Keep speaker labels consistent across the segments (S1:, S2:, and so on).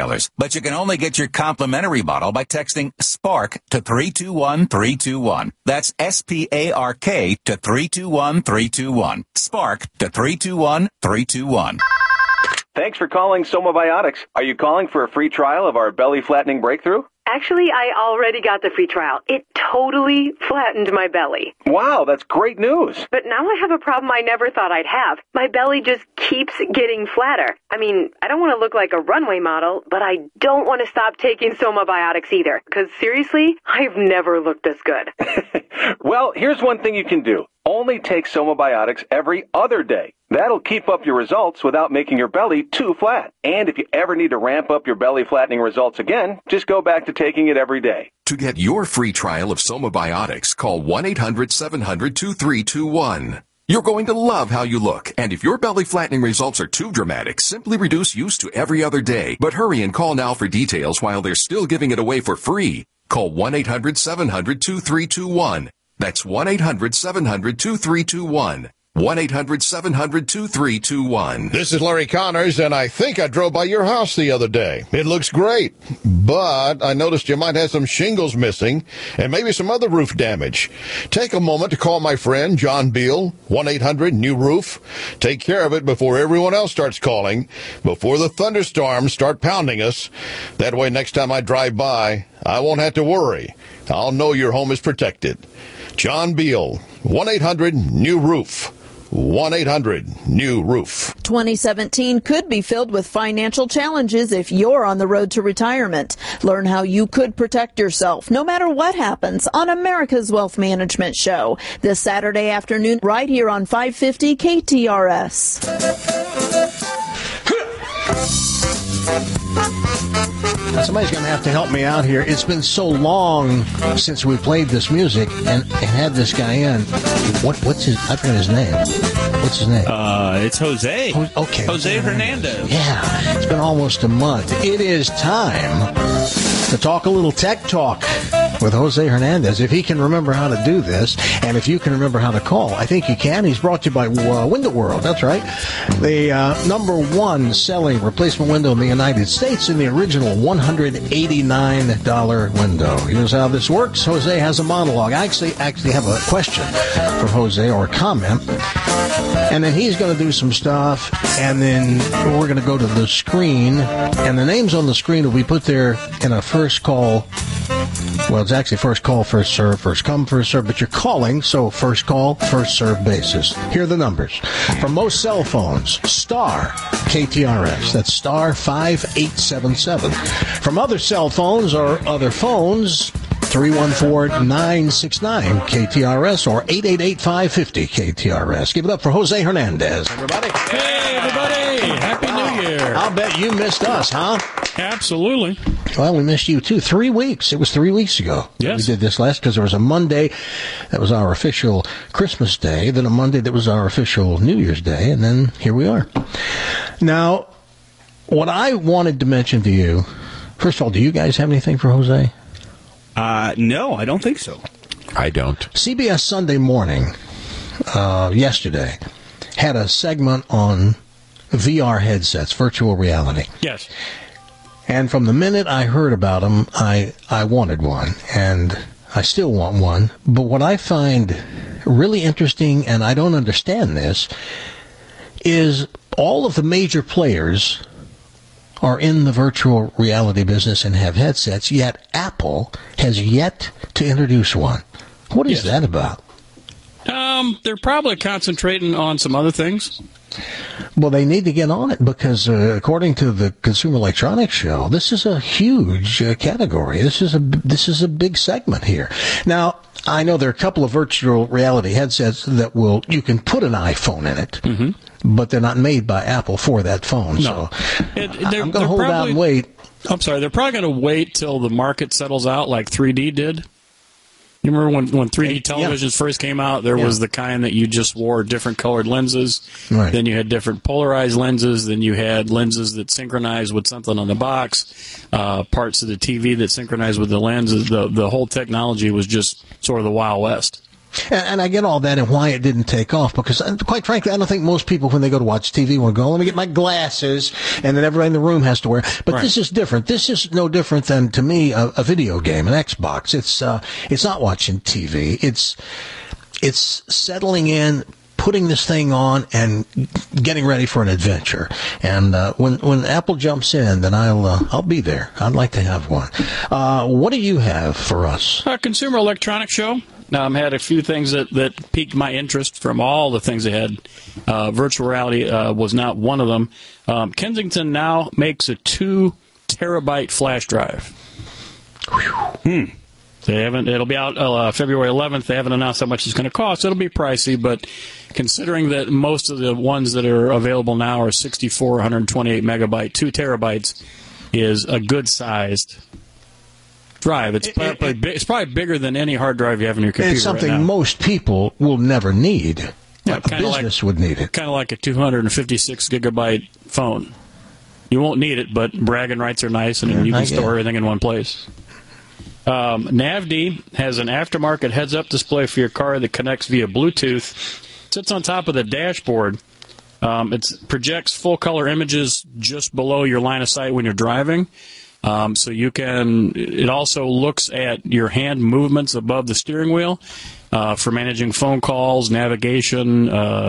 S1: retailers, but you can only get your complimentary bottle by texting SPARK to 321321. That's SPARK to 321321. SPARK to 321321.
S2: Thanks for calling Soma Biotics. Are you calling for a free trial of our belly flattening breakthrough?
S3: Actually, I already got the free trial. It totally flattened my belly.
S2: Wow, that's great news.
S3: But now I have a problem I never thought I'd have. My belly just keeps getting flatter. I mean, I don't want to look like a runway model, but I don't want to stop taking Soma Biotics either. Because seriously, I've never looked this good.
S2: Well, here's one thing you can do. Only take Soma Biotics every other day. That'll keep up your results without making your belly too flat. And if you ever need to ramp up your belly flattening results again, just go back to taking it every day.
S4: To get your free trial of Soma Biotics, call 1-800-700-2321. You're going to love how you look, and if your belly flattening results are too dramatic, simply reduce use to every other day. But hurry and call now for details while they're still giving it away for free. Call 1-800-700-2321. That's 1-800-700-2321. 1-800-700-2321.
S5: This is Larry Connors, and I think I drove by your house the other day. It looks great, but I noticed you might have some shingles missing and maybe some other roof damage. Take a moment to call my friend John Beal, 1-800-NEW-ROOF. Take care of it before everyone else starts calling, before the thunderstorms start pounding us. That way, next time I drive by, I won't have to worry. I'll know your home is protected. John Beal, 1-800-NEW-ROOF. 1-800-NEW-ROOF.
S6: 2017 could be filled with financial challenges if you're on the road to retirement. Learn how you could protect yourself no matter what happens on America's Wealth Management Show this Saturday afternoon right here on 550 KTRS.
S7: Somebody's going to have to help me out here. It's been so long since we played this music and had this guy in. What's his? I forgot his name. What's his name?
S8: It's Jose.
S7: Okay.
S8: Jose Hernandez.
S7: Yeah. It's been almost a month. It is time to talk a little tech talk with Jose Hernandez. If he can remember how to do this, and if you can remember how to call, I think you can. He's brought to you by Window World. That's right. The number one selling replacement window in the United States in the original $189 window. Here's how this works. Jose has a monologue. I actually have a question for Jose or a comment. And then he's going to do some stuff, and then we're going to go to the screen, and the names on the screen will be put there in a first call. Well, it's actually first call, first serve, first come, first serve, but you're calling, so first call, first serve basis. Here are the numbers. For most cell phones, star KTRS. That's star 5877. From other cell phones or other phones, 314-969-KTRS or 888-550-KTRS. Give it up for Jose Hernandez, everybody.
S8: Hey, everybody. Happy New Year.
S7: I'll bet you missed us, huh?
S8: Absolutely.
S7: Well, we missed you, too. 3 weeks. It was 3 weeks ago.
S8: Yes.
S7: We did this last because there was a Monday that was our official Christmas Day, then a Monday that was our official New Year's Day, and then here we are. Now, what I wanted to mention to you, first of all, do you guys have anything for Jose?
S8: No, I don't think so.
S5: I don't.
S7: CBS Sunday Morning yesterday had a segment on VR headsets, virtual reality.
S8: Yes.
S7: And from the minute I heard about them, I wanted one, and I still want one. But what I find really interesting, and I don't understand this, is all of the major players are in the virtual reality business and have headsets, yet Apple has yet to introduce one. What is that about?
S8: They're probably concentrating on some other things.
S7: Well, they need to get on it because, according to the Consumer Electronics Show, this is a huge category. This is a big segment here. Now, I know there are a couple of virtual reality headsets that you can put an iPhone in it, but they're not made by Apple for that phone.
S8: No.
S7: So I'm going to hold out and wait.
S8: I'm sorry, they're probably going to wait till the market settles out like 3D did. You remember when 3D televisions first came out, there was the kind that you just wore different colored lenses.
S7: Right.
S8: Then you had different polarized lenses. Then you had lenses that synchronized with something on the box, parts of the TV that synchronized with the lenses. The whole technology was just sort of the Wild West.
S7: And I get all that and why it didn't take off, because quite frankly, I don't think most people, when they go to watch TV, want to go, let me get my glasses, and then everybody in the room has to wear. But This is different. This is no different than, to me, a video game, an Xbox. It's not watching TV. It's settling in, putting this thing on, and getting ready for an adventure. And when Apple jumps in, then I'll be there. I'd like to have one. What do you have for us?
S8: Consumer Electronics Show. Had a few things that piqued my interest from all the things they had. Virtual reality was not one of them. Kensington now makes a 2 terabyte flash drive. They haven't. It'll be out February 11th. They haven't announced how much it's going to cost. It'll be pricey, but considering that most of the ones that are available now are 64, 128 megabyte, 2 terabytes is a good sized drive. It's probably bigger than any hard drive you have in your computer.
S7: It's something
S8: right now.
S7: Most people will never need. Yeah, a business would need it.
S8: Kind of like a 256 gigabyte phone. You won't need it, but bragging rights are nice, and you can store everything in one place. NavD has an aftermarket heads-up display for your car that connects via Bluetooth. Sits on top of the dashboard. It projects full-color images just below your line of sight when you're driving. So you can. It also looks at your hand movements above the steering wheel for managing phone calls, navigation,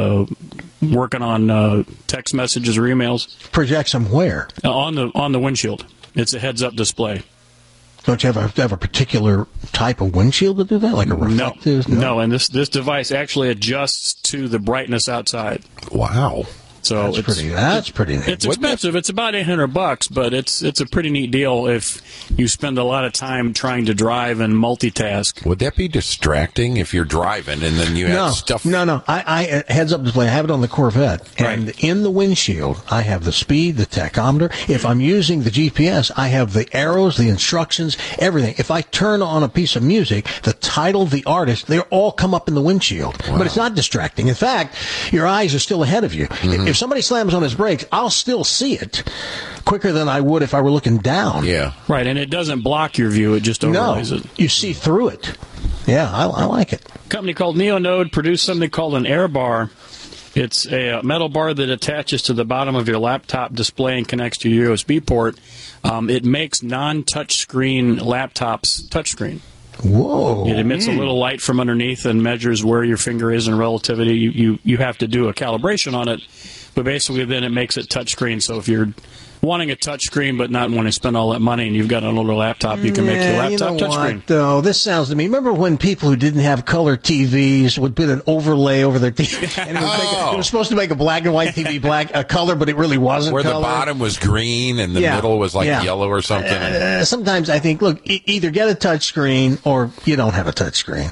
S8: working on text messages or emails.
S7: Projects them where?
S8: On the windshield. It's a heads-up display.
S7: Don't you have a particular type of windshield to do that, like a reflective?
S8: No. And this device actually adjusts to the brightness outside.
S5: Wow.
S8: So
S7: that's pretty neat.
S8: It's expensive. It's about $800, but it's a pretty neat deal if you spend a lot of time trying to drive and multitask.
S9: Would that be distracting if you're driving and then you have stuff?
S7: No. I heads up display. I have it on the Corvette, and in the windshield, I have the speed, the tachometer. If I'm using the GPS, I have the arrows, the instructions, everything. If I turn on a piece of music, the title, the artist, they all come up in the windshield. Wow. But it's not distracting. In fact, your eyes are still ahead of you. Mm-hmm. If somebody slams on his brakes, I'll still see it quicker than I would if I were looking down.
S9: Yeah.
S8: Right, and it doesn't block your view. It just overlays it.
S7: You see through it. Yeah, I like it.
S8: A company called Neonode produced something called an Air Bar. It's a metal bar that attaches to the bottom of your laptop display and connects to your USB port. It makes non-touchscreen laptops touchscreen.
S7: Whoa.
S8: It emits a little light from underneath and measures where your finger is in relativity. You have to do a calibration on it, but basically then it makes it touchscreen. So if you're wanting a touchscreen but not wanting to spend all that money and you've got an older laptop, you can make your laptop touchscreen.
S7: Though this sounds to me. Remember when people who didn't have color TVs would put an overlay over their TV, and it was supposed to make a black and white TV a color, but it really wasn't.
S9: Where
S7: color.
S9: The bottom was green and the middle was like yellow or something.
S7: Sometimes I think, look, either get a touchscreen or you don't have a touchscreen.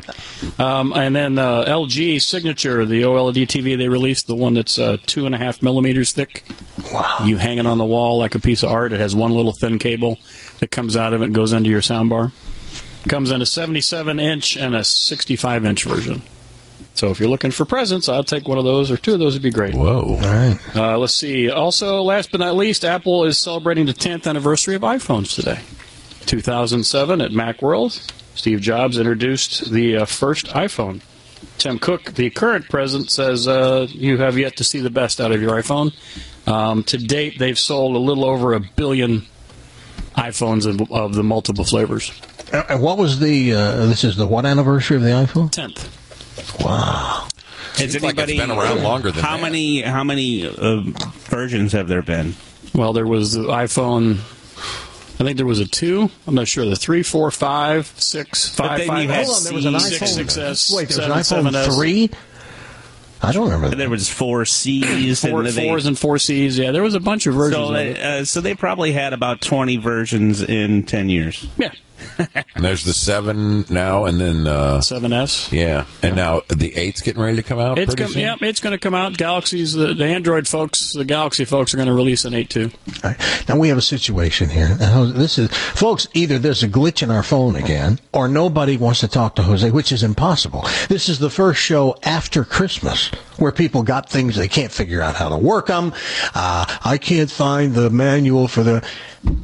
S8: And then LG Signature, the OLED TV, they released the one that's 2.5 millimeters thick.
S7: Wow.
S8: You hang it on the wall like a piece of art. It has one little thin cable that comes out of it and goes into your soundbar. Comes in a 77-inch and a 65-inch version. So if you're looking for presents, I'll take one of those, or two of those would be great.
S9: Whoa.
S7: All right.
S8: Let's see. Also, last but not least, Apple is celebrating the 10th anniversary of iPhones today. 2007 at Macworld, Steve Jobs introduced the first iPhone. Tim Cook, the current president, says you have yet to see the best out of your iPhone. To date, they've sold a little over 1 billion iPhones of the multiple flavors.
S7: And what was this is the what anniversary of the iPhone?
S8: 10th.
S7: Wow.
S9: Has anybody been around longer than
S10: how many versions have there been?
S8: Well, there was the iPhone. I think there was a 2. I'm not sure. The 3, 4, 5, 6, 5, 5.
S7: Hold on, there was an iPhone.
S8: 6S.
S7: Wait, there was an iPhone 3. I don't remember that.
S10: There was 4Cs.
S8: 4s and 4Cs. Yeah, there was a bunch of versions.
S10: So they probably had about 20 versions in 10 years.
S8: Yeah.
S9: And there's the 7 now, and then
S8: 7S.
S9: Yeah, and now the 8's getting ready to come out.
S8: It's going to come out. Galaxy's the Android folks, the Galaxy folks are going to release an 8 too.
S7: All right. Now we have a situation here. This is, folks. Either there's a glitch in our phone again, or nobody wants to talk to Jose, which is impossible. This is the first show after Christmas where people got things they can't figure out how to work them. I can't find the manual for the.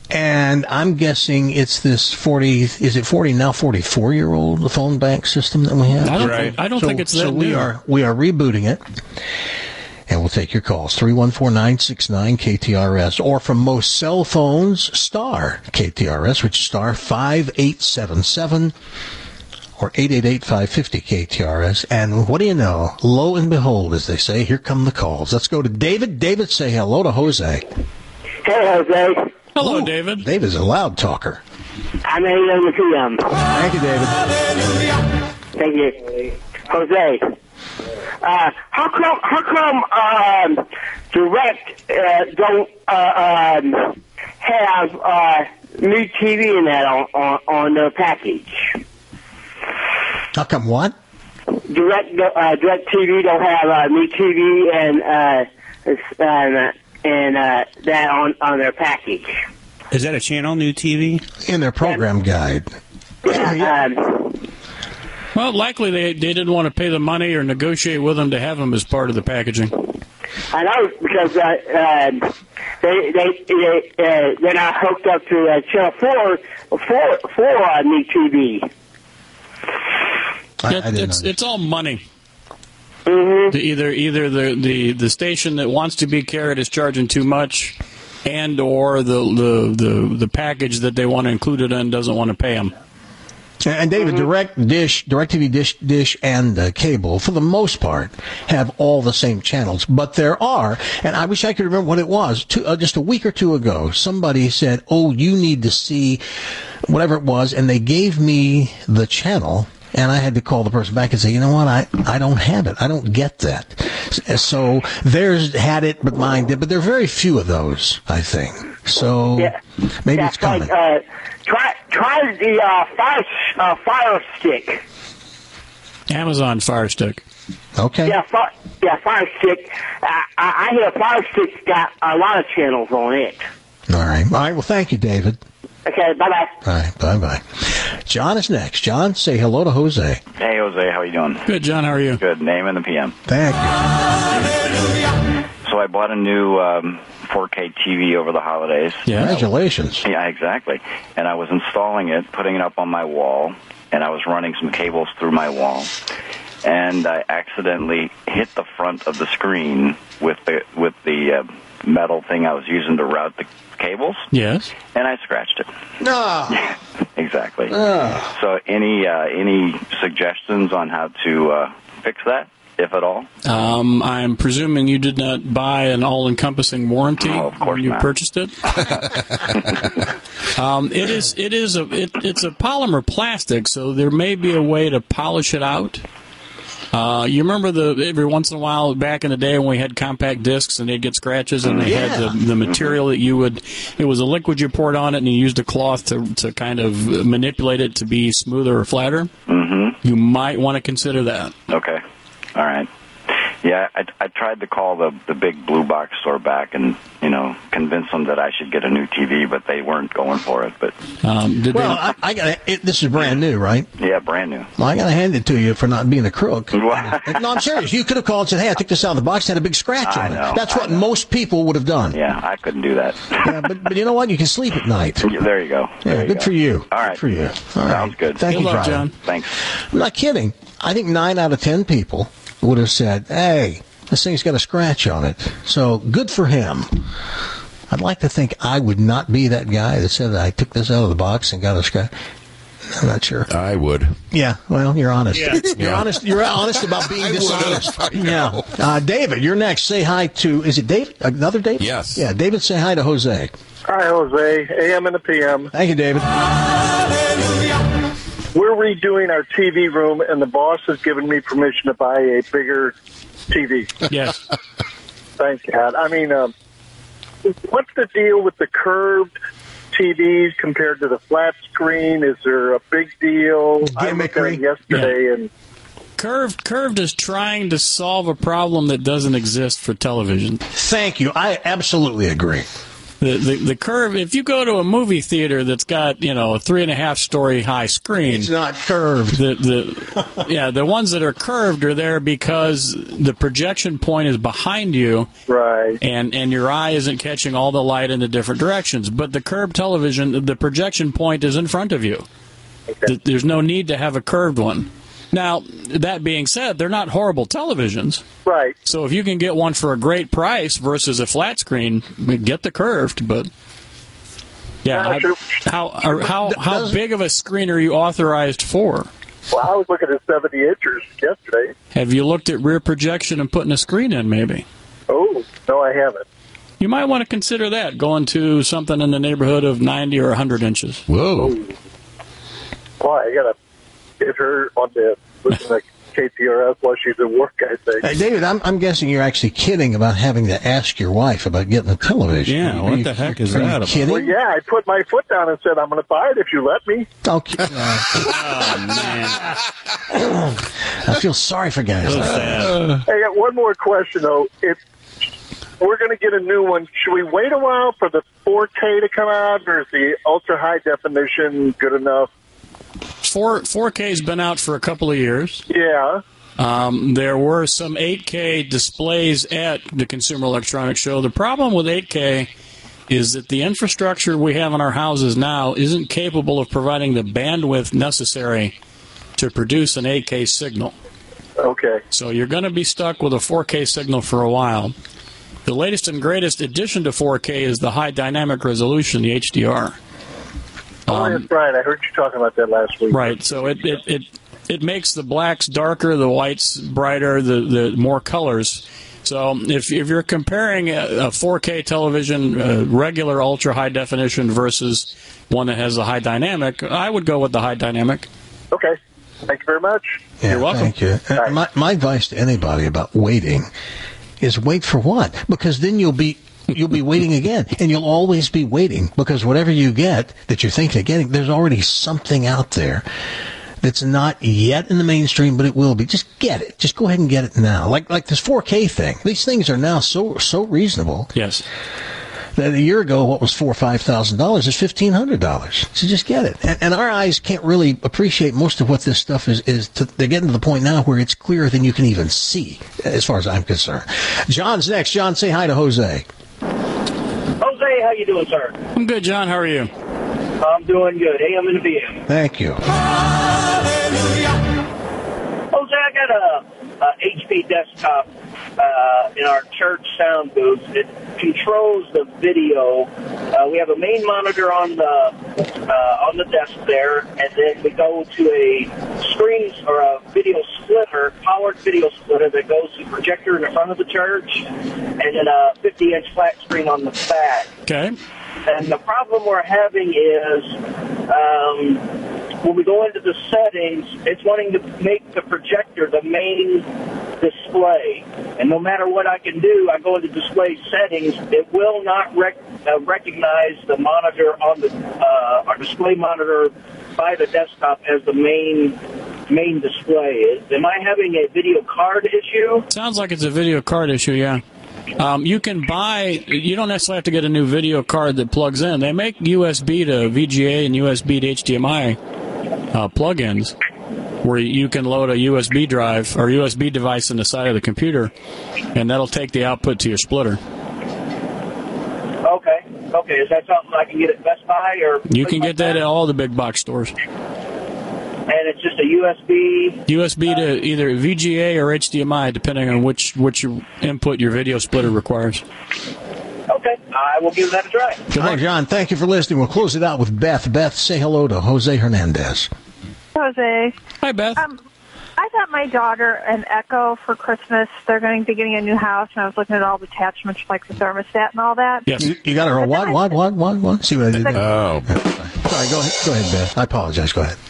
S7: And I'm guessing it's this 44-year-old phone bank system that we have?
S8: I don't think it's that new.
S7: We are rebooting it. And we'll take your calls, 314-969-KTRS, or from most cell phones, star KTRS, which is star 5877, or 888-550-KTRS. And what do you know? Lo and behold, as they say, here come the calls. Let's go to David. David, say hello to Jose.
S11: Hey, Jose.
S8: Hello, David.
S7: David's a loud talker.
S11: I'm AM the PM.
S7: Thank you, David.
S11: Thank you. Jose. How come Direct don't have new TV in that on their package?
S7: How come what?
S11: Direct TV don't have new TV and that on their package.
S10: Is that a channel, new TV?
S7: In their program guide.
S8: Well, likely they didn't want to pay the money or negotiate with them to have them as part of the packaging.
S11: I know, because they're not hooked up to Channel 4 new TV.
S8: It's all money.
S11: Mm-hmm.
S8: Either the station that wants to be carried is charging too much, and or the package that they want to include it in doesn't want to pay them.
S7: And David, DirecTV, Dish, and cable, for the most part, have all the same channels. But there are, and I wish I could remember what it was, just a week or two ago, somebody said, oh, you need to see whatever it was, and they gave me the channel, and I had to call the person back and say, you know what, I don't have it. I don't get that. So theirs had it, but mine did. But there are very few of those, I think. So maybe it's coming.
S11: Try the Fire Stick.
S8: Amazon Fire Stick.
S7: Okay.
S11: Fire Stick. I hear Fire Stick's got a lot of channels on it.
S7: All right. Well, thank you, David.
S11: Okay, bye-bye.
S7: All right, bye-bye. John is next. John, say hello to Jose.
S12: Hey, Jose, how are you doing?
S8: Good, John, how are you?
S12: Good, name in the PM.
S7: Thank you.
S12: So I bought a new 4K TV over the holidays.
S7: Yeah. Congratulations.
S12: Yeah, exactly. And I was installing it, putting it up on my wall, and I was running some cables through my wall. And I accidentally hit the front of the screen with the metal thing I was using to route the cables.
S8: Yes.
S12: And I scratched it.
S7: No.
S12: Exactly. So any suggestions on how to fix that, if at all?
S8: I'm presuming you did not buy an all-encompassing warranty when you purchased it. It's a polymer plastic, so there may be a way to polish it out. You remember every once in a while back in the day when we had compact discs and they'd get scratches and they had the material that it was a liquid you poured on it and you used a cloth to kind of manipulate it to be smoother or flatter? Mm-hmm. You might want to consider that.
S12: Okay. All right. Yeah, I tried to call the big blue box store back and, convince them that I should get a new TV, but they weren't going for it. But
S7: I got this is brand new, right?
S12: Yeah, brand new.
S7: Well, I got to hand it to you for not being a crook. No, I'm serious. You could have called and said, hey, I took this out of the box, it had a big scratch on it. That's what most people would have done.
S12: Yeah, I couldn't do that.
S7: Yeah, but you know what? You can sleep at night.
S12: There you go.
S7: Good for you.
S12: All right.
S7: Good for you.
S12: Sounds good.
S7: Thank you,
S8: John.
S12: Thanks.
S7: I'm not kidding. I think 9 out of 10 people would have said, hey, this thing's got a scratch on it. So good for him. I'd like to think I would not be that guy that said that I took this out of the box and got a scratch. I'm not sure.
S9: I would.
S7: Yeah, well, you're honest.
S9: Yeah.
S7: You're honest. You're honest about being dishonest. Yeah. David, you're next. Say hi to, is it David? Another David?
S9: Yes.
S7: Yeah, David, say hi to Jose.
S13: Hi, Jose. AM and the PM.
S7: Thank you, David.
S13: We're redoing our TV room, and the boss has given me permission to buy a bigger TV.
S8: Yes.
S13: Thank God. I mean, what's the deal with the curved TVs compared to the flat screen? Is there a big deal? I looked at it yesterday, and
S8: Curved is trying to solve a problem that doesn't exist for television.
S7: Thank you. I absolutely agree.
S8: The curve, if you go to a movie theater that's got, a 3.5-story high screen.
S7: It's not curved.
S8: The ones that are curved are there because the projection point is behind you.
S13: Right.
S8: And your eye isn't catching all the light in the different directions. But the curved television, the projection point is in front of you. Okay. There's no need to have a curved one. Now, that being said, they're not horrible televisions.
S13: Right.
S8: So if you can get one for a great price versus a flat screen, get the curved. But yeah, how big of a screen are you authorized for?
S13: Well, I was looking at 70 inches yesterday.
S8: Have you looked at rear projection and putting a screen in, maybe?
S13: Oh, no, I haven't.
S8: You might want to consider that, going to something in the neighborhood of 90 or 100 inches.
S5: Whoa.
S13: Well, I got to get her on the listen to KTRS while she's at work, I think.
S7: David, I'm guessing you're actually kidding about having to ask your wife about getting a television.
S10: Yeah, what the heck is that about?
S7: Kidding?
S13: Well, yeah, I put my foot down and said, I'm going to buy it if you let me.
S7: Okay.
S8: Oh, man.
S7: I feel sorry for guys like that.
S13: Hey, I got one more question, though. If we're going to get a new one, should we wait a while for the 4K to come out, or is the ultra-high definition good enough?
S8: 4K's been out for a couple of years.
S13: Yeah.
S8: There were some 8K displays at the Consumer Electronics Show. The problem with 8K is that the infrastructure we have in our houses now isn't capable of providing the bandwidth necessary to produce an 8K signal.
S13: Okay.
S8: So you're going to be stuck with a 4K signal for a while. The latest and greatest addition to 4K is the high dynamic resolution, the HDR.
S13: That's right. I heard you talking about that last week.
S8: Right. So it makes the blacks darker, the whites brighter, the more colors. So if you're comparing a 4K television, regular ultra high definition versus one that has a high dynamic, I would go with the high dynamic.
S13: Okay. Thank you very much.
S7: Yeah,
S8: you're welcome.
S7: Thank you. My advice to anybody about waiting is wait for what? Because then you'll be waiting again, and you'll always be waiting, because whatever you get that you're thinking of getting, there's already something out there that's not yet in the mainstream, but it will be. Just get it. Just go ahead and get it now. Like this 4K thing. These things are now so reasonable.
S8: Yes.
S7: That a year ago, what was $4,000 or $5,000 is $1,500. So just get it. And our eyes can't really appreciate most of what this stuff is. They're getting to the point now where it's clearer than you can even see, as far as I'm concerned. John's next. John, say hi to Jose.
S14: Jose, how you doing, sir?
S8: I'm good, John. How are you?
S14: I'm doing good. AM and PM.
S7: Thank you.
S14: Jose, I got a HP desktop in our church sound booth. It controls the video. We have a main monitor on the desk there, and then we go to a screen or a video splitter, powered video splitter that goes to the projector in the front of the church, and then a 50-inch flat screen on the back.
S8: Okay.
S14: And the problem we're having is when we go into the settings, it's wanting to make the projector the main display. And no matter what I can do, I go into display settings, it will not recognize the monitor on the our display monitor by the desktop as the main display. Am I having a video card issue?
S8: Sounds like it's a video card issue, yeah. You can buy, you don't necessarily have to get a new video card that plugs in. They make USB to VGA and USB to HDMI plugins where you can load a USB drive or USB device in the side of the computer, and that'll take the output to your splitter.
S14: Okay. Is that something I can get at Best Buy? Or
S8: you can get that at all the big box stores.
S14: And it's just a USB
S8: to either VGA or HDMI, depending on which input your video splitter requires.
S14: Okay, I will give that a try.
S7: Good luck, John. Thank you for listening. We'll close it out with Beth. Beth, say hello to Jose Hernandez.
S15: Jose.
S8: Hi, Beth.
S15: I got my daughter an Echo for Christmas. They're going to be getting a new house, and I was looking at all the attachments, like the thermostat and all that.
S8: Yes.
S7: You got her a what? See what I did there?
S9: Oh.
S7: Sorry, go ahead, Beth. I apologize. Go ahead.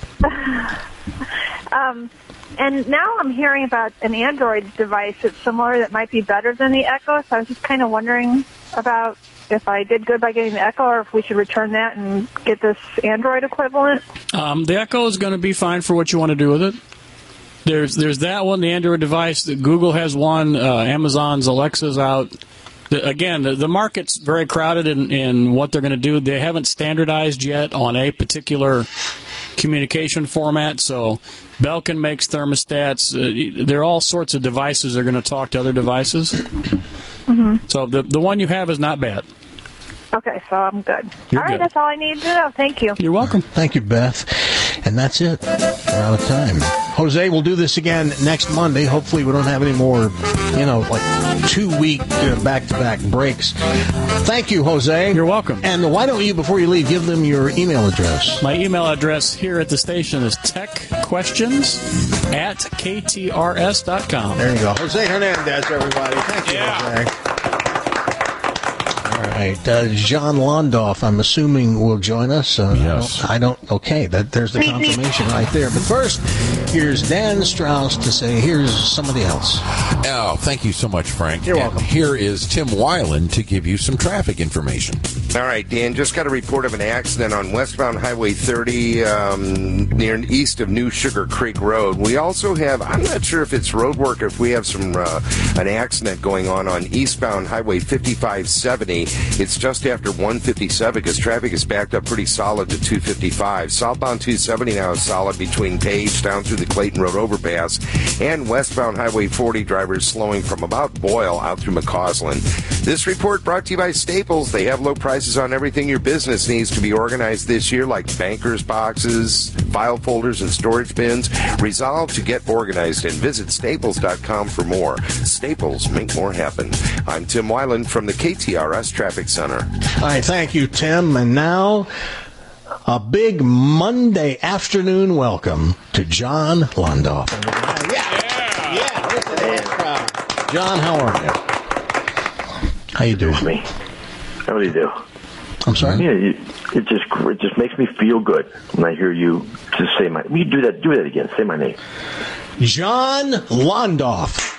S15: And now I'm hearing about an Android device that's similar that might be better than the Echo, so I was just kind of wondering about if I did good by getting the Echo or if we should return that and get this Android equivalent.
S8: The Echo is going to be fine for what you want to do with it. There's that one, the Android device. Google has one. Amazon's Alexa's out. The market's very crowded in what they're going to do. They haven't standardized yet on a particular communication format, so Belkin makes thermostats. There are all sorts of devices that are going to talk to other devices.
S15: Mm-hmm.
S8: So the one you have is not bad.
S15: Okay, so I'm good.
S8: You're
S15: all right,
S8: good.
S15: that's all I need to know. Thank you.
S8: You're welcome.
S7: Thank you, Beth. And that's it. We're out of time. Jose, we'll do this again next Monday. Hopefully we don't have any more, like 2-week back-to-back breaks. Thank you, Jose.
S8: You're welcome.
S7: And why don't you, before you leave, give them your email address?
S8: My email address here at the station is techquestions@ktrs.com.
S7: There you go. Jose Hernandez, everybody. Thank you, Jose. All right. John Londoff, I'm assuming, will join us.
S9: Yes.
S7: I don't. Okay, there's the confirmation right there. But first, here's Dan Strauss to say, here's somebody else.
S9: Oh, thank you so much, Frank.
S7: You're welcome.
S9: Here is Tim Weiland to give you some traffic information.
S16: All right, Dan, just got a report of an accident on westbound Highway 30 near and east of New Sugar Creek Road. We also have, I'm not sure if it's road work, if we have an accident going on eastbound Highway 5570. It's just after 157 because traffic is backed up pretty solid to 255. Southbound 270 now is solid between Page down through the Clayton Road overpass, and westbound Highway 40 drivers slowing from about Boyle out through McCausland. This report brought to you by Staples. They have low prices on everything your business needs to be organized this year, like bankers boxes, file folders, and storage bins. Resolve to get organized and visit Staples.com for more. Staples, make more happen. I'm Tim Weiland from the KTRS Traffic Center.
S7: All right, thank you, Tim. And now, a big Monday afternoon welcome to John Londoff. Yeah. Listen to that crowd. John, how are you? How you doing?
S17: Me. How do you do?
S7: I'm sorry?
S17: Yeah, it just makes me feel good when I hear you just say my... You do that again. Say my name.
S7: John Londoff.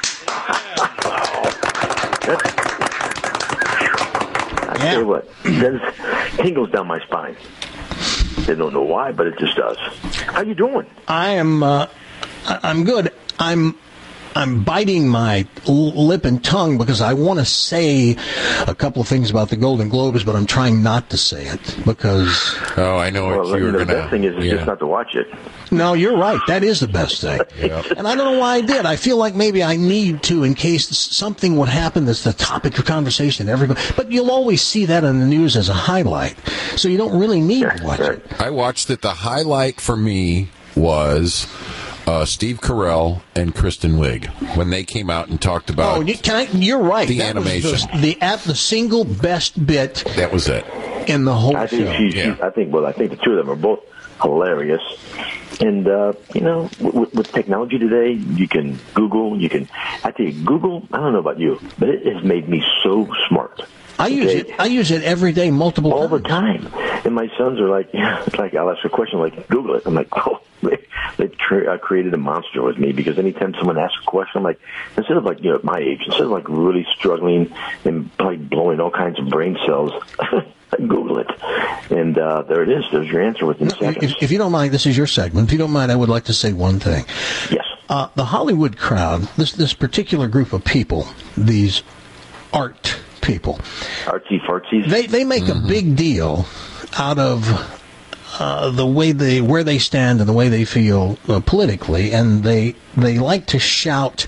S17: I tell you what, that tingles down my spine. They don't know why, but it just does. How you doing?
S7: I'm good. I'm biting my lip and tongue because I want to say a couple of things about the Golden Globes, but I'm trying not to say it because...
S9: Oh, I know what you were going to...
S17: The best thing is just not to watch it.
S7: No, you're right. That is the best thing.
S9: Yeah.
S7: And I don't know why I did. I feel like maybe I need to in case something would happen that's the topic of conversation. Everybody, but you'll always see that on the news as a highlight, so you don't really need to watch it.
S9: I watched it. The highlight for me was... Steve Carell and Kristen Wiig when they came out and talked about.
S7: You're right.
S9: The
S7: that
S9: animation.
S7: Was the single best bit.
S9: That was it
S7: in the whole
S17: show. I think the two of them are both hilarious. And with technology today, you can Google. I tell you, Google. I don't know about you, but it has made me so smart.
S7: I use it every day, multiple
S17: all
S7: times.
S17: the time. And my sons are like, I'll ask a question, like, Google it. I'm like, they've created a monster with me because anytime someone asks a question, I'm like, instead of at my age, instead of really struggling and blowing all kinds of brain cells, Google it. And there it is. There's your answer within seconds.
S7: If you don't mind, this is your segment. If you don't mind, I would like to say one thing.
S17: Yes.
S7: The Hollywood crowd, this particular group of people, these art people,
S17: artsy fartsies,
S7: they make a big deal out of the way where they stand and the way they feel politically, and they like to shout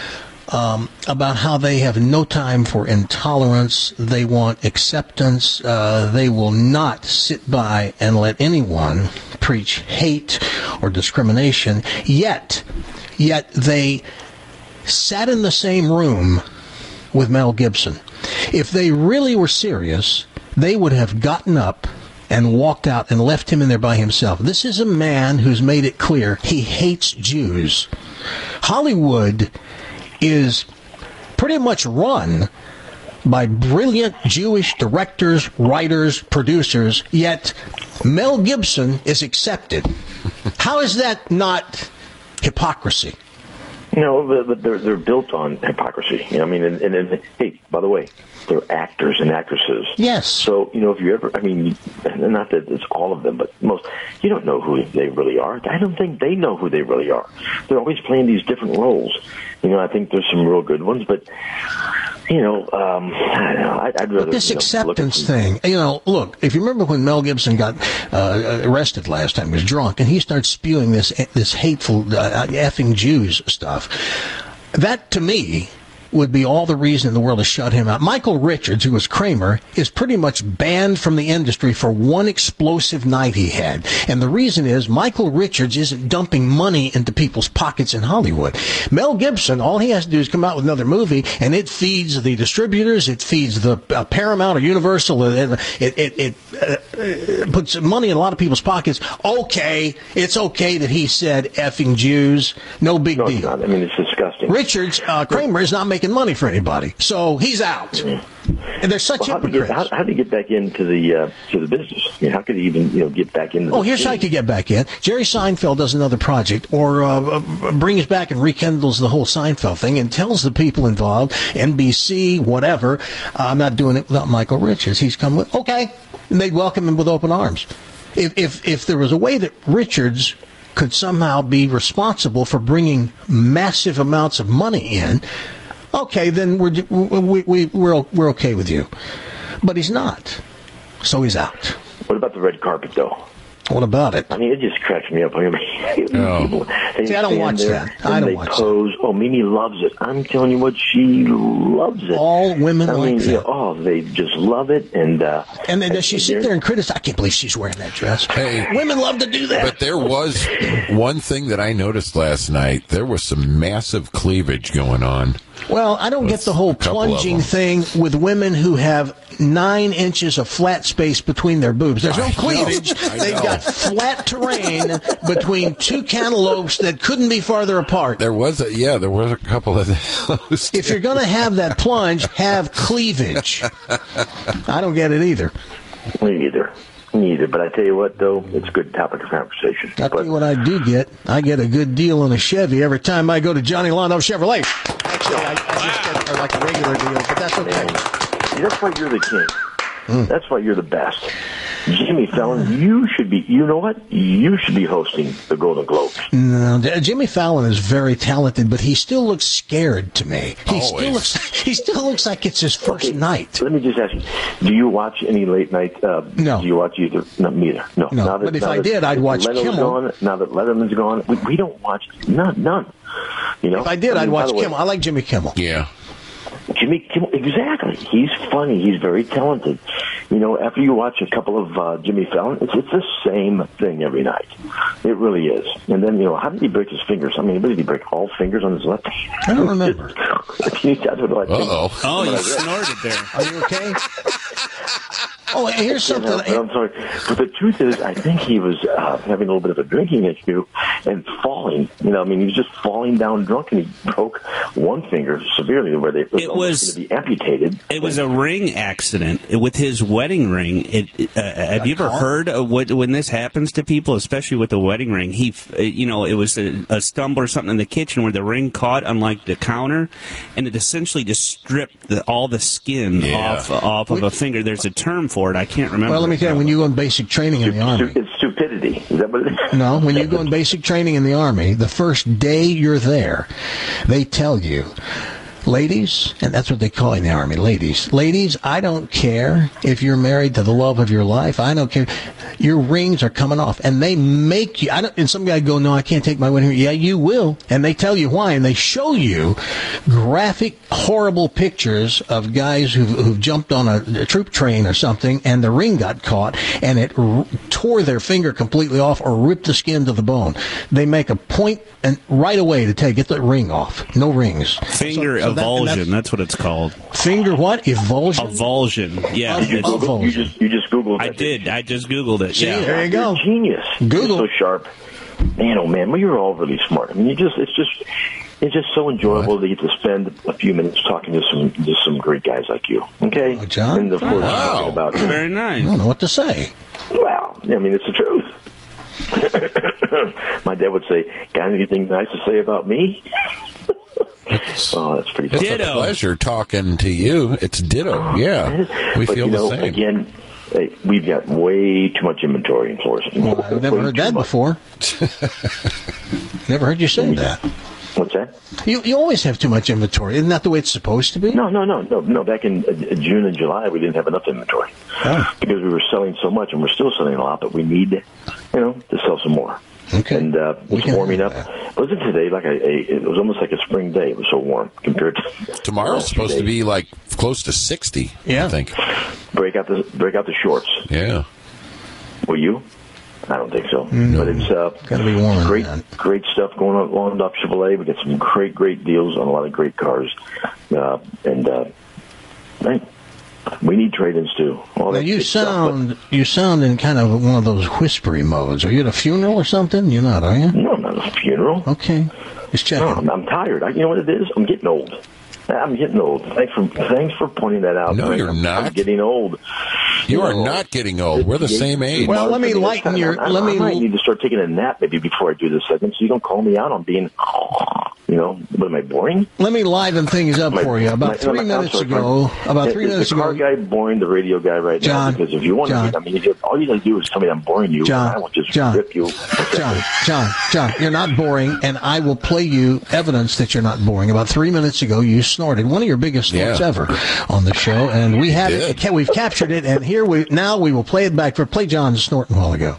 S7: about how they have no time for intolerance. They want acceptance. They will not sit by and let anyone preach hate or discrimination. Yet they sat in the same room with Mel Gibson. If they really were serious, they would have gotten up and walked out and left him in there by himself. This is a man who's made it clear he hates Jews. Hollywood is pretty much run by brilliant Jewish directors, writers, producers, yet Mel Gibson is accepted. How is that not hypocrisy?
S17: No, but they're built on hypocrisy. And hey, by the way, they're actors and actresses.
S7: Yes.
S17: So, if you ever, not that it's all of them, but most, you don't know who they really are. I don't think they know who they really are. They're always playing these different roles. I think there's some real good ones, but I don't know. I'd rather.
S7: But this acceptance thing, look, if you remember when Mel Gibson got arrested last time, he was drunk, and he starts spewing this hateful effing Jews stuff, that to me would be all the reason in the world to shut him out. Michael Richards, who was Kramer, is pretty much banned from the industry for one explosive night he had. And the reason is Michael Richards isn't dumping money into people's pockets in Hollywood. Mel Gibson, all he has to do is come out with another movie, and it feeds the distributors, it feeds the Paramount or Universal, it puts money in a lot of people's pockets. Okay, it's okay that he said effing Jews. No big deal.
S17: It's not. I mean, it's disgusting.
S7: Richards, Kramer is not making money for anybody, so he's out. And they're such hypocrites.
S17: How do you get back into the business? I mean, how could he even get back into?
S7: Here's how he could get back in. Jerry Seinfeld does another project, or brings back and rekindles the whole Seinfeld thing, and tells the people involved, NBC, whatever, I'm not doing it without Michael Richards. He's come with okay, and they'd welcome him with open arms. If there was a way that Richards could somehow be responsible for bringing massive amounts of money in, okay, then we're okay with you. But he's not. So he's out.
S17: What about the red carpet, though?
S7: What about it?
S17: I mean, it just cracks me up. I mean, people,
S7: see, I don't watch that. I don't watch
S17: pose. Oh, Mimi loves it. I'm telling you what, she loves it.
S7: All women like that.
S17: They just love it. And
S7: then does she sit there and criticize? I can't believe she's wearing that dress.
S9: Hey,
S7: women love to do that.
S9: But there was one thing that I noticed last night. There was some massive cleavage going on.
S7: Well, I don't get the whole plunging thing with women who have 9 inches of flat space between their boobs. There's no cleavage. They've got flat terrain between 2 cantaloupes that couldn't be farther apart.
S9: There was a couple of those.
S7: If you're going to have that plunge, have cleavage. I don't get it either.
S17: Me either. But I tell you what, though, it's a good topic of conversation.
S7: I'll tell you what I do get. I get a good deal on a Chevy every time I go to Johnny Londo Chevrolet. Actually, I just get like a regular deal, but that's okay.
S17: See, that's why you're the king. That's why you're the best. Jimmy Fallon, you should be hosting the Golden Globes.
S7: No, Jimmy Fallon is very talented, but he still looks scared to me. He still looks like it's his first night.
S17: Let me just ask you, do you watch any late night?
S7: No.
S17: Do you watch either? No, neither. No.
S7: But if I did, I'd watch Kimmel.
S17: Now that Letterman's gone, we don't watch none.
S7: If I did, I'd watch Kimmel. I like Jimmy Kimmel.
S9: Yeah.
S17: Jimmy Kimmel, exactly. He's funny. He's very talented. After you watch a couple of Jimmy Fallon, it's the same thing every night. It really is. And then, how did he break his fingers? I mean, did he break all fingers on his left hand?
S7: I don't remember.
S10: Uh-oh. Oh, you snorted there.
S7: Are you okay? Oh, here's something.
S17: I'm sorry. But the truth is, I think he was having a little bit of a drinking issue and falling. He was just falling down drunk, and he broke one finger severely where it was going to be amputated.
S10: It was a ring accident with his wedding ring. Have you ever heard of when this happens to people, especially with the wedding ring? It was a stumble or something in the kitchen where the ring caught on like the counter, and it essentially just stripped all the skin off of a finger. There's a term for it. I can't remember.
S7: Well, let me tell you, when you go in basic training in the Army.
S17: It's stupidity. Is that what it is?
S7: No, when you go in basic training in the Army, the first day you're there, they tell you, ladies, and that's what they call in the Army, ladies, I don't care if you're married to the love of your life. I don't care. Your rings are coming off, and they make you. And some guy go, no, I can't take my wedding ring. Yeah, you will, and they tell you why, and they show you graphic, horrible pictures of guys who've jumped on a troop train or something, and the ring got caught, and it tore their finger completely off or ripped the skin to the bone. They make a point and right away to get the ring off. No rings.
S10: Finger avulsion. That's what it's called.
S7: Finger what? Avulsion?
S10: Avulsion. Yeah.
S17: You just Googled it.
S10: I did. I just Googled it.
S7: See, there you go.
S17: You're genius.
S7: Google.
S17: You're so sharp. Man, oh man, well, you're all really smart. I mean, it's just so enjoyable to get to spend a few minutes talking to some great guys like you. Okay,
S7: John.
S17: And of course, talking about
S10: very nice.
S7: I don't know what to say.
S17: Well, I mean, it's the truth. My dad would say, "Got anything nice to say about me?" Oh, that's pretty funny.
S9: It's a pleasure talking to you. It's ditto. Yeah, we feel the same.
S17: Again, we've got way too much inventory in Florissant.
S7: Well, I've never heard that before. Never heard you say that.
S17: What's that?
S7: You always have too much inventory. Isn't that the way it's supposed to be?
S17: No. Back in June and July, we didn't have enough inventory because we were selling so much, and we're still selling a lot, but we need, to sell some more.
S7: Okay.
S17: And it's warming up. Wasn't today it was almost like a spring day. It was so warm compared to
S9: tomorrow's supposed to be like close to 60.
S7: Yeah.
S9: I think.
S17: Break out the shorts.
S9: Yeah.
S17: Will you? I don't think so.
S7: No.
S17: But it's
S7: gotta be warm.
S17: Great stuff going on at London Chevrolet. We got some great deals on a lot of great cars, we need trade-ins too.
S7: Now you sound in kind of one of those whispery modes. Are you at a funeral or something? You're not, are you?
S17: No, I'm not at a funeral.
S7: Okay, just checking.
S17: No, I'm tired. You know what it is? I'm getting old. Thanks for pointing that out.
S9: No, you're not.
S17: I'm getting old.
S9: You are not getting old. We're the same age.
S7: Well, let me lighten your.
S17: I might need to start taking a nap maybe before I do this segment, so you don't call me out on being. What am I, boring?
S7: Let me liven things up for you. About 3 minutes ago.
S17: The car guy boring the radio guy right now? Because if you want to, all you got to do is tell me I'm boring you.
S7: John,
S17: I will just rip you.
S7: John, you're not boring, and I will play you evidence that you're not boring. About 3 minutes ago, you snorted one of your biggest snorts ever on the show, and we have it. We've captured it, and here we will play it back. Play John's snorting a while ago.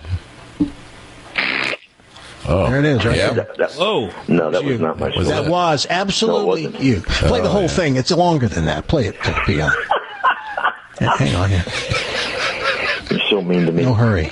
S9: Oh,
S7: there it is, right
S9: yeah.
S7: there.
S17: No, that was not my snort.
S7: That was absolutely you. Play the whole thing. It's longer than that. Play it, Peon. Hang on here.
S17: You're so mean to me.
S7: No hurry.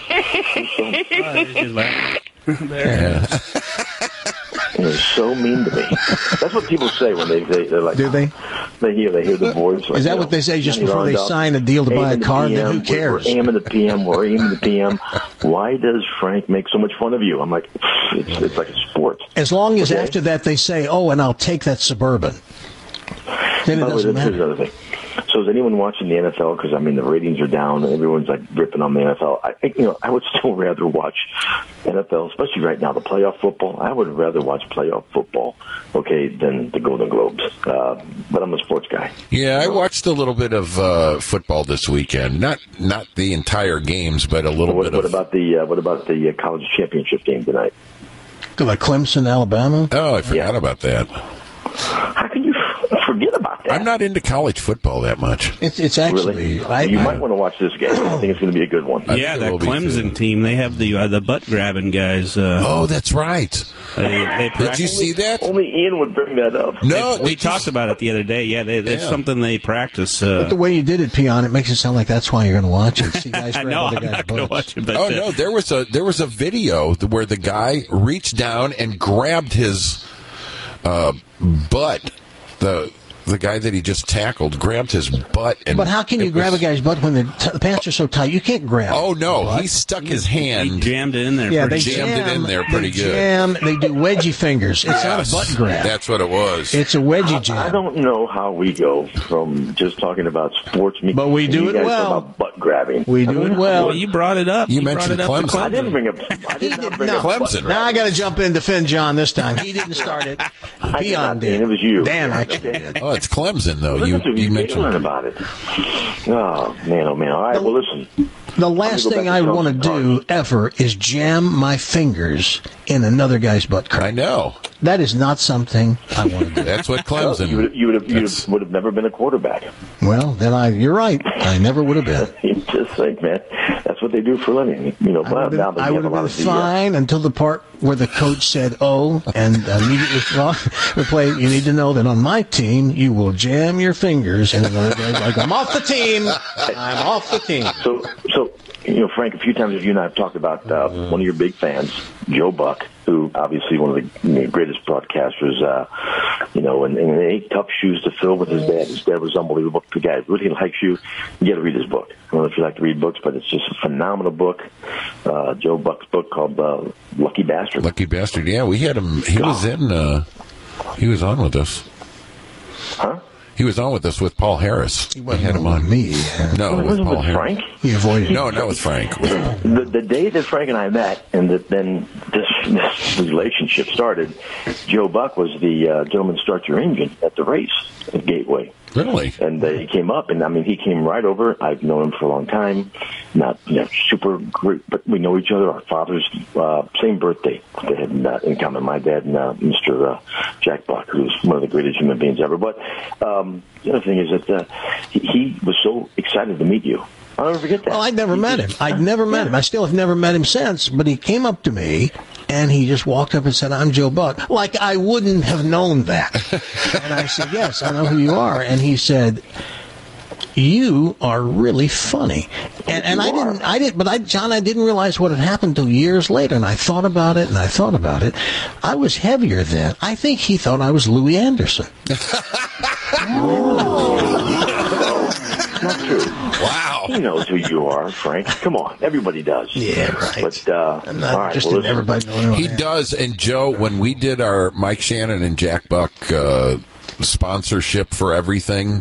S17: You're so mean to me. That's what people say when they're like.
S7: Do they?
S17: They hear the voice.
S7: Is that what they say just before they sign a deal to buy a car? Then who cares?
S17: We're AM in the PM. We're AM in the PM. Why does Frank make so much fun of you? I'm like, it's like a sport.
S7: As long as after that they say, and I'll take that Suburban. Then it doesn't matter.
S17: Here's the other thing. So is anyone watching the NFL? Because, the ratings are down and everyone's like ripping on the NFL. I think, I would still rather watch NFL, especially right now, the playoff football. I would rather watch playoff football, than the Golden Globes. But I'm a sports guy.
S9: Yeah, I watched a little bit of football this weekend. Not the entire games, but a little bit of.
S17: What about the college championship game tonight?
S7: Like Clemson, Alabama?
S9: Oh, I forgot about that.
S17: How can you forget about that?
S9: I'm not into college football that much.
S7: It's actually...
S17: You might want to watch this game. I think it's going to be a good one.
S10: Yeah, that Clemson team, they have the butt-grabbing guys.
S9: That's right. Did you see that?
S17: Only Ian would bring that up.
S9: No,
S10: we talked about it the other day. Yeah, it's something they practice.
S7: But the way you did it, Peon, it makes it sound like that's why you're going to watch it. See guys
S10: I'm not going to watch it. But,
S9: no, there was a video where the guy reached down and grabbed his butt. The guy that he just tackled grabbed his butt.
S7: But how can you grab a guy's butt when the pants are so tight? You can't grab.
S9: Oh, no. He stuck his hand.
S10: He jammed it in there.
S7: Yeah,
S9: they jammed it in there pretty good.
S7: They do wedgie fingers. It's not a butt grab.
S9: That's what it was.
S7: It's a wedgie jam.
S17: I don't know how we go from just talking about sports.
S7: But we do it well.
S17: About butt grabbing.
S7: We do it well.
S10: Well, you brought it up.
S9: You mentioned Clemson.
S17: I didn't bring up. I did not bring up
S9: Clemson.
S7: Now I got to jump in and defend John this time. He didn't start it. Peon did.
S17: It was you.
S7: Dan actually did.
S9: Oh, it's Clemson, though. You mentioned
S17: about it. Oh, man. All right, well, listen.
S7: The last thing I want to do ever is jam my fingers in another guy's butt crack.
S9: I know.
S7: That is not something I want to do.
S9: That's what Clemson.
S17: You would have never been a quarterback.
S7: Well, then you're right. I never would have been.
S17: Just think, man. That's what they do for a living.
S7: I would have been fine until the part where the coach said, and immediately replay, you need to know that on my team, you will jam your fingers. And like, I'm off the team. I'm off the team.
S17: So, Frank, a few times you and I have talked about one of your big fans, Joe Buck, who obviously one of the greatest broadcasters, and eight tough shoes to fill with his dad. His dad was unbelievable. The guy really likes you. You got to read his book. I don't know if you like to read books, but it's just a phenomenal book. Joe Buck's book called Lucky Bastard.
S9: Lucky Bastard, yeah. We had him. He was he was on with us.
S17: Huh?
S9: He was on with us with Paul Harris.
S7: He had him on me.
S9: No, with Paul Harris.
S17: Frank?
S7: He avoided.
S9: No, not with Frank.
S17: The day that Frank and I met, and then this relationship started, Joe Buck was the gentleman start your engine at the race at Gateway.
S9: Really?
S17: And he came up, and I mean, he came right over. I've known him for a long time. Not super great, but we know each other. Our fathers, same birthday. They had in common. My dad and Mr. Jack Buck, who's one of the greatest human beings ever. But the other thing is that he was so excited to meet you. I'll never forget that.
S7: Well, I'd never met him. I still have never met him since, but he came up to me, and he just walked up and said, "I'm Joe Buck." Like I wouldn't have known that. And I said, "Yes, I know who you are." And he said, "You are really funny." And I didn't, John, I didn't realize what had happened until years later, and I thought about it, I was heavier then. I think he thought I was Louis Anderson.
S17: Not true.
S9: Wow.
S17: He knows who you are, Frank. Come on. Everybody does.
S7: Yeah, right.
S17: But,
S7: I'm not
S17: all right,
S7: interested in everybody knowing
S9: He does. And, Joe, when we did our Mike Shannon and Jack Buck sponsorship for everything,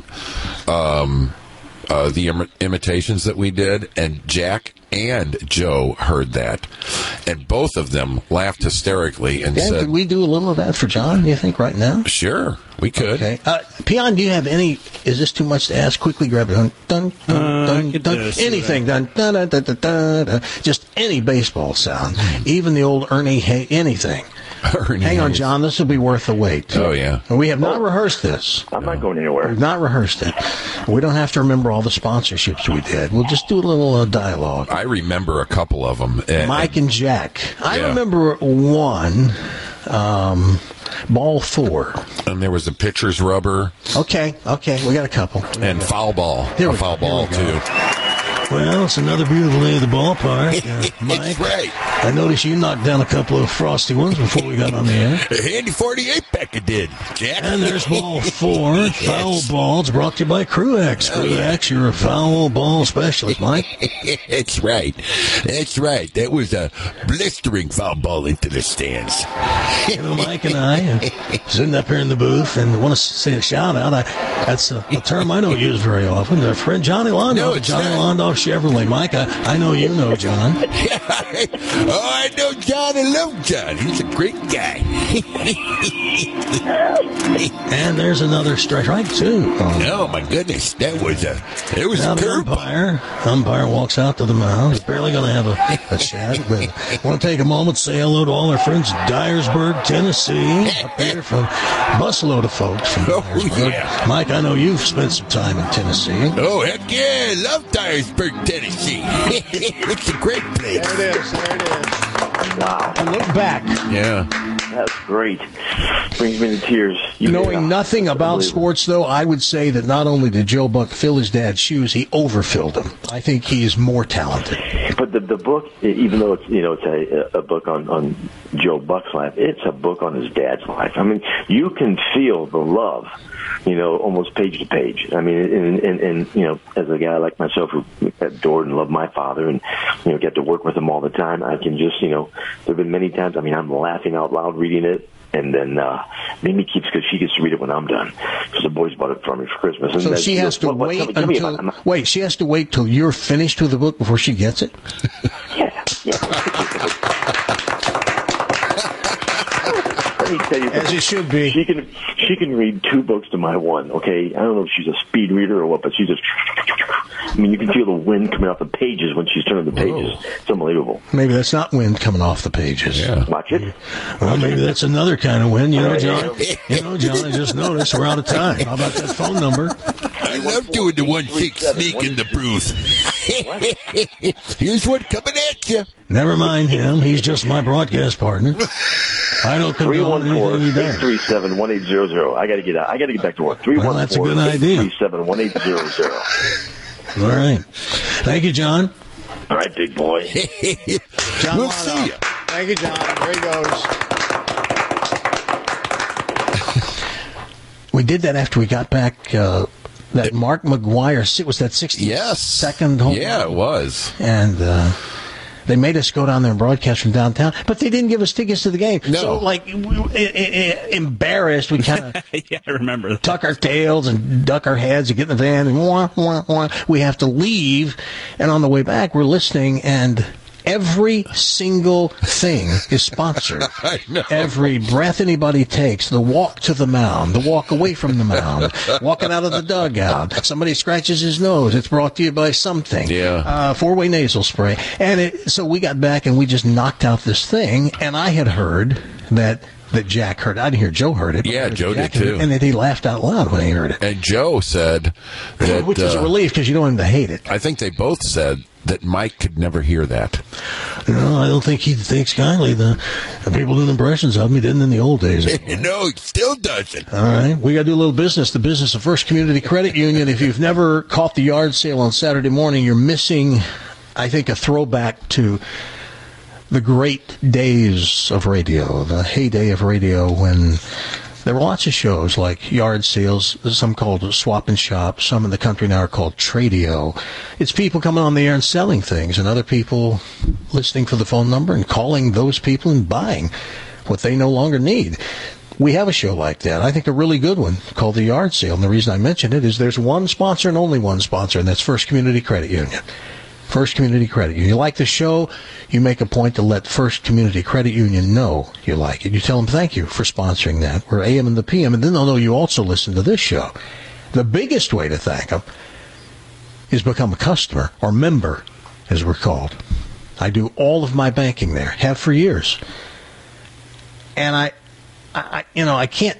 S9: the imitations that we did, and Jack and Joe heard that, and both of them laughed hysterically and said,
S7: could we do a little of that for John, do you think, right now?
S9: Sure, we could.
S7: Okay. Peon, do you have any, is this too much to ask? Quickly grab it. Dun, dun, dun, dun, anything. Dun, dun, dun, dun, dun, dun, dun. Just any baseball sound. Even the old Ernie Hay, anything. Hang on, John. This will be worth the wait.
S9: Oh, yeah.
S7: And we have not rehearsed this.
S17: I'm not going anywhere.
S7: We've not rehearsed it. We don't have to remember all the sponsorships we did. We'll just do a little dialogue.
S9: I remember a couple of them.
S7: Mike and Jack. I remember one, ball 4.
S9: And there was a pitcher's rubber.
S7: Okay. We got a couple.
S9: And foul ball. A foul ball, too.
S7: Well, it's another beautiful day at the ballpark. Mike,
S9: that's right.
S7: I noticed you knocked down a couple of frosty ones before we got on the air.
S9: A handy 48-pack I did, Jack.
S7: And there's ball 4, yes. Foul ball. It's brought to you by Cruex. Cruex, you're a foul ball specialist, Mike.
S9: That's right. That was a blistering foul ball into the stands.
S7: Mike and I sitting up here in the booth and want to say a shout-out. That's a term I don't use very often. Our friend Johnny Londoff. Johnny Londoff Chevrolet. Mike, I know you know John.
S9: I know John. I love John. He's a great guy.
S7: And there's another strike, right, too.
S9: Oh, my goodness. It was a curve.
S7: Umpire walks out to the mound. He's barely going to have a chat, but I want to take a moment to say hello to all our friends in Dyersburg, Tennessee. Up here from a busload of folks from Dyersburg. Yeah. Mike, I know you've spent some time in Tennessee.
S9: Oh, heck yeah. I love Dyersburg, Tennessee. It's a great place.
S7: There it is. Wow. And look back.
S9: Yeah.
S17: That's great. Brings me to tears.
S7: Knowing nothing about sports, though, I would say that not only did Joe Buck fill his dad's shoes, he overfilled them. I think he is more talented.
S17: But the book, even though it's a book on Joe Buck's life, it's a book on his dad's life. I mean, you can feel the love, almost page to page. I mean, and as a guy like myself who adored and loved my father and get to work with him all the time, I can just there've been many times. I mean, I'm laughing out loud reading it. And then Mimi keeps, because she gets to read it when I'm done, because the boys bought it for me for Christmas. And
S7: so she has to wait until. Wait, she has to wait till you're finished with the book before she gets it.
S17: Yeah. Let me tell you,
S7: as it should be.
S17: She can read 2 books to my one. Okay, I don't know if she's a speed reader or what, but she's just. I mean, you can feel the wind coming off the pages when she's turning the pages. Whoa. It's unbelievable.
S7: Maybe that's not wind coming off the pages.
S9: Yeah.
S17: Watch it.
S7: Well, maybe that's another kind of wind. John. John, I just noticed we're out of time. How about that phone number?
S9: I love doing the 1-6 sneak in the booth. Here's one coming at you.
S7: Never mind him. He's just my broadcast partner. I don't condone anything he does.
S17: 314-837-1800. I got to get out. I got to get back to work. 314-837-1800.
S7: Well, that's a good idea.
S17: 337-1800.
S7: All right. Thank you, John.
S17: All right, big boy.
S7: John,
S9: we'll see you.
S7: Thank you, John. There he goes. We did that after we got back. That Mark McGuire, was that 62nd home?
S9: Yeah, it was.
S7: And they made us go down there and broadcast from downtown, but they didn't give us tickets to the game.
S9: No.
S7: So, embarrassed, we kind of
S10: yeah, I remember.
S7: Tuck our tails and duck our heads and get in the van and wah, wah, wah. We have to leave, and on the way back, we're listening, and Every single thing is sponsored.
S9: I know.
S7: Every breath anybody takes, the walk to the mound, the walk away from the mound, walking out of the dugout, somebody scratches his nose, it's brought to you by something.
S9: Yeah.
S7: 4-way nasal spray. And so we got back and we just knocked out this thing, and I had heard that Jack heard it. I didn't hear Joe heard it.
S9: Yeah, Joe did too.
S7: And that he laughed out loud when he heard it.
S9: And Joe said that...
S7: Which is a relief, because you don't want him to hate it.
S9: I think they both said that Mike could never hear that.
S7: No, I don't think he thinks kindly. The people doing impressions of him, he didn't in the old days.
S9: No, he still doesn't.
S7: All right, we got to do a little business. The business of First Community Credit Union. If you've never caught the yard sale on Saturday morning, you're missing, I think, a throwback to the great days of radio, the heyday of radio, when there were lots of shows like yard sales, some called Swap and Shop, some in the country now are called Tradio. It's people coming on the air and selling things, and other people listening for the phone number and calling those people and buying what they no longer need. We have a show like that. I think a really good one called The Yard Sale, and the reason I mention it is there's one sponsor and only one sponsor, and that's First Community Credit Union. First Community Credit Union. You like the show, you make a point to let First Community Credit Union know you like it. You tell them thank you for sponsoring that. We're AM and the PM, and then they'll know you also listen to this show. The biggest way to thank them is become a customer, or member, as we're called. I do all of my banking there, have for years. And I can't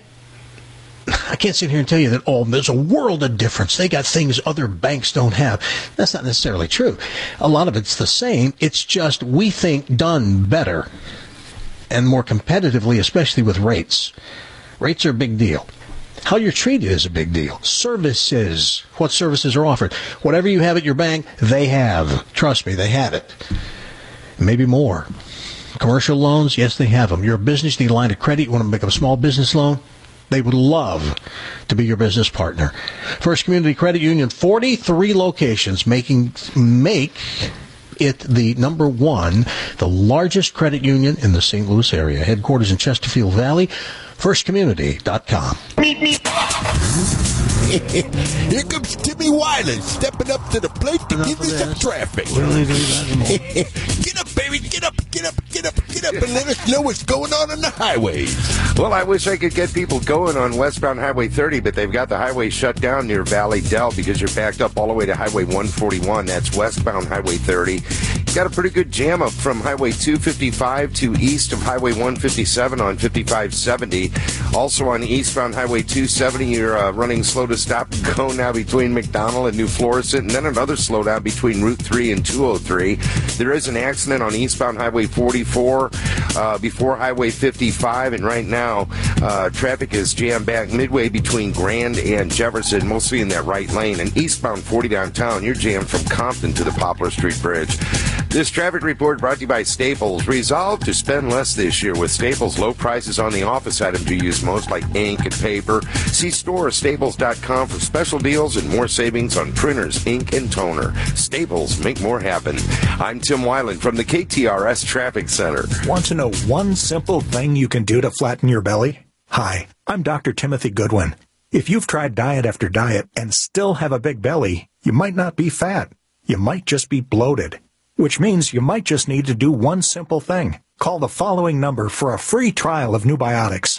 S7: sit here and tell you that, there's a world of difference. They got things other banks don't have. That's not necessarily true. A lot of it's the same. It's just we think done better and more competitively, especially with rates. Rates are a big deal. How you're treated is a big deal. Services, what services are offered. Whatever you have at your bank, they have. Trust me, they have it. Maybe more. Commercial loans, yes, they have them. You're a business, need a line of credit, you want to make a small business loan? They would love to be your business partner. First Community Credit Union, 43 locations, make it the number one, the largest credit union in the St. Louis area. Headquarters in Chesterfield Valley, firstcommunity.com.
S9: Here comes Timmy Weiland stepping up to the plate to give you some traffic. Get up, baby, get up, and let us know what's going on the highways.
S16: Well, I wish I could get people going on westbound Highway 30, but they've got the highway shut down near Valley Dell because you're backed up all the way to Highway 141. That's westbound Highway 30. Got a pretty good jam up from Highway 255 to east of Highway 157 on 5570. Also on eastbound Highway 270, you're running slow to stop and go now between McDonald and New Florissant, and then another slowdown between Route 3 and 203. There is an accident on eastbound Highway 44 before Highway 55, and right now traffic is jammed back midway between Grand and Jefferson, mostly in that right lane. And eastbound 40 downtown, you're jammed from Compton to the Poplar Street Bridge. This traffic report brought to you by Staples. Resolve to spend less this year with Staples' low prices on the office items you use most, like ink and paper. See store staples.com for special deals and more savings on printers, ink, and toner. Staples, make more happen. I'm Tim Weiland from the KTRS Traffic Center.
S18: Want to know one simple thing you can do to flatten your belly? Hi, I'm Dr. Timothy Goodwin. If you've tried diet after diet and still have a big belly, you might not be fat. You might just be bloated, which means you might just need to do one simple thing. Call the following number for a free trial of Nubiotics.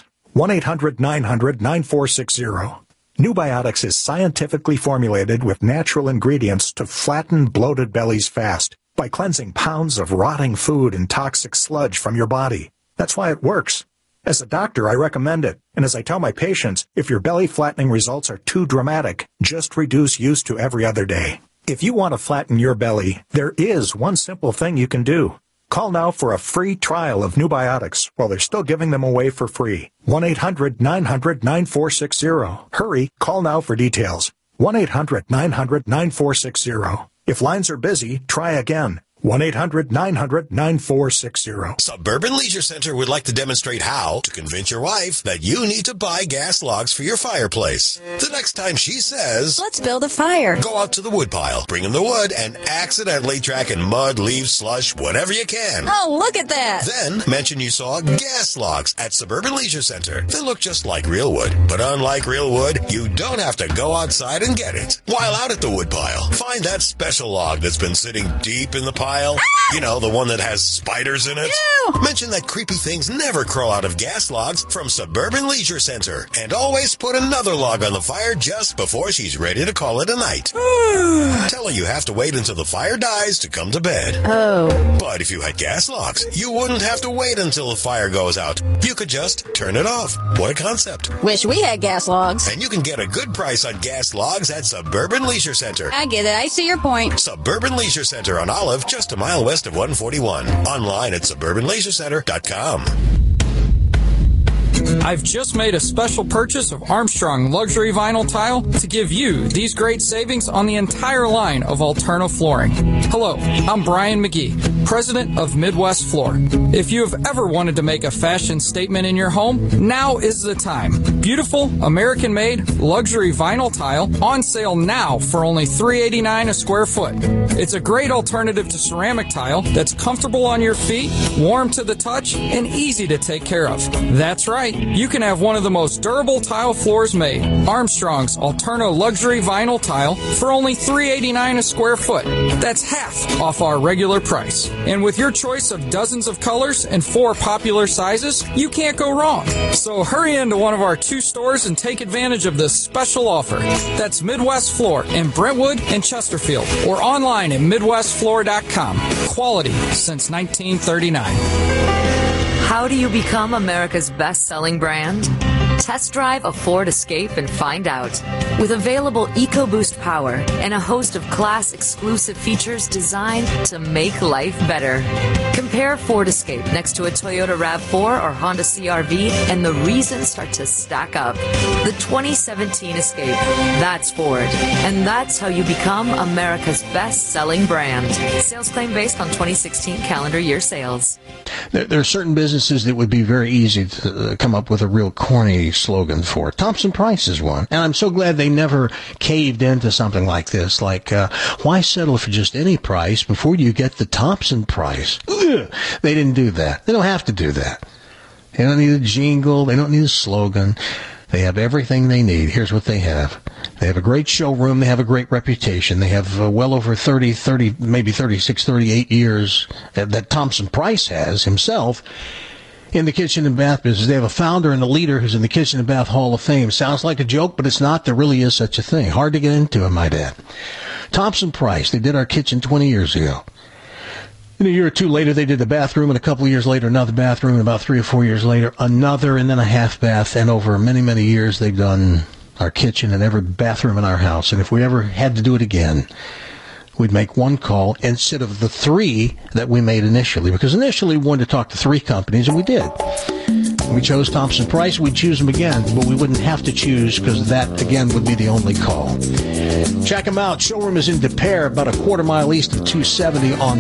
S18: 1-800-900-9460. Nubiotics is scientifically formulated with natural ingredients to flatten bloated bellies fast by cleansing pounds of rotting food and toxic sludge from your body. That's why it works. As a doctor, I recommend it. And as I tell my patients, if your belly flattening results are too dramatic, just reduce use to every other day. If you want to flatten your belly, there is one simple thing you can do. Call now for a free trial of Nubiotics while they're still giving them away for free. 1-800-900-9460. Hurry, call now for details. 1-800-900-9460. If lines are busy, try again. 1-800-900-9460.
S19: Suburban Leisure Center would like to demonstrate how to convince your wife that you need to buy gas logs for your fireplace. The next time she says,
S20: let's build a fire.
S19: Go out to the wood pile, bring in the wood, and accidentally track in mud, leaves, slush, whatever you can.
S20: Oh, look at that.
S19: Then mention you saw gas logs at Suburban Leisure Center. They look just like real wood, but unlike real wood, you don't have to go outside and get it. While out at the wood pile, find that special log that's been sitting deep in the pile pile? You know, the one that has spiders in it? Mention that creepy things never crawl out of gas logs from Suburban Leisure Center. And always put another log on the fire just before she's ready to call it a night. Tell her you have to wait until the fire dies to come to bed.
S6: Oh.
S19: But if you had gas logs, you wouldn't have to wait until the fire goes out. You could just turn it off. What a concept.
S20: Wish we had gas logs.
S19: And you can get a good price on gas logs at Suburban Leisure Center.
S20: I get it. I see your point.
S19: Suburban Leisure Center on Olive, just a mile west of 141. Online at suburbanleisurecenter.com.
S21: I've just made a special purchase of Armstrong Luxury Vinyl Tile to give you these great savings on the entire line of Alterna flooring. Hello, I'm Brian McGee, president of Midwest Floor. If you have ever wanted to make a fashion statement in your home, now is the time. Beautiful, American-made, luxury vinyl tile on sale now for only $3.89 a square foot. It's a great alternative to ceramic tile that's comfortable on your feet, warm to the touch, and easy to take care of. That's right. You can have one of the most durable tile floors made. Armstrong's Alterna Luxury Vinyl Tile for only $3.89 a square foot. That's half off our regular price. And with your choice of dozens of colors and 4 popular sizes, you can't go wrong. So hurry into one of our 2 stores and take advantage of this special offer. That's Midwest Floor in Brentwood and Chesterfield, or online at MidwestFloor.com. Quality since 1939.
S22: How do you become America's best-selling brand? Test drive a Ford Escape and find out. With available EcoBoost power and a host of class-exclusive features designed to make life better. Compare Ford Escape next to a Toyota RAV4 or Honda CR-V, and the reasons start to stack up. The 2017 Escape. That's Ford. And that's how you become America's best-selling brand. Sales claim based on 2016 calendar year sales.
S7: There are certain businesses that would be very easy to come up with a real corny slogan for. Thompson Price is one. And I'm so glad they never caved into something like this. Like, why settle for just any price before you get the Thompson price? Ugh. They didn't do that. They don't have to do that. They don't need a jingle. They don't need a slogan. They have everything they need. Here's what they have. They have a great showroom. They have a great reputation. They have well over 30, maybe 36, 38 years that Thompson Price has himself in the kitchen and bath business. They have a founder and a leader who's in the Kitchen and Bath Hall of Fame. Sounds like a joke, but it's not. There really is such a thing. Hard to get into, I might add. Thompson Price. They did our kitchen 20 years ago. And a year or two later, they did the bathroom, and a couple of years later, another bathroom, and about 3 or 4 years later, another, and then a half bath. And over many, many years, they've done our kitchen and every bathroom in our house. And if we ever had to do it again, we'd make one call instead of the 3 that we made initially. Because initially, we wanted to talk to 3 companies, and we did. We chose Thompson Price. We'd choose them again, but we wouldn't have to choose because that, again, would be the only call. Check them out. Showroom is in Des Peres, about a quarter mile east of 270 on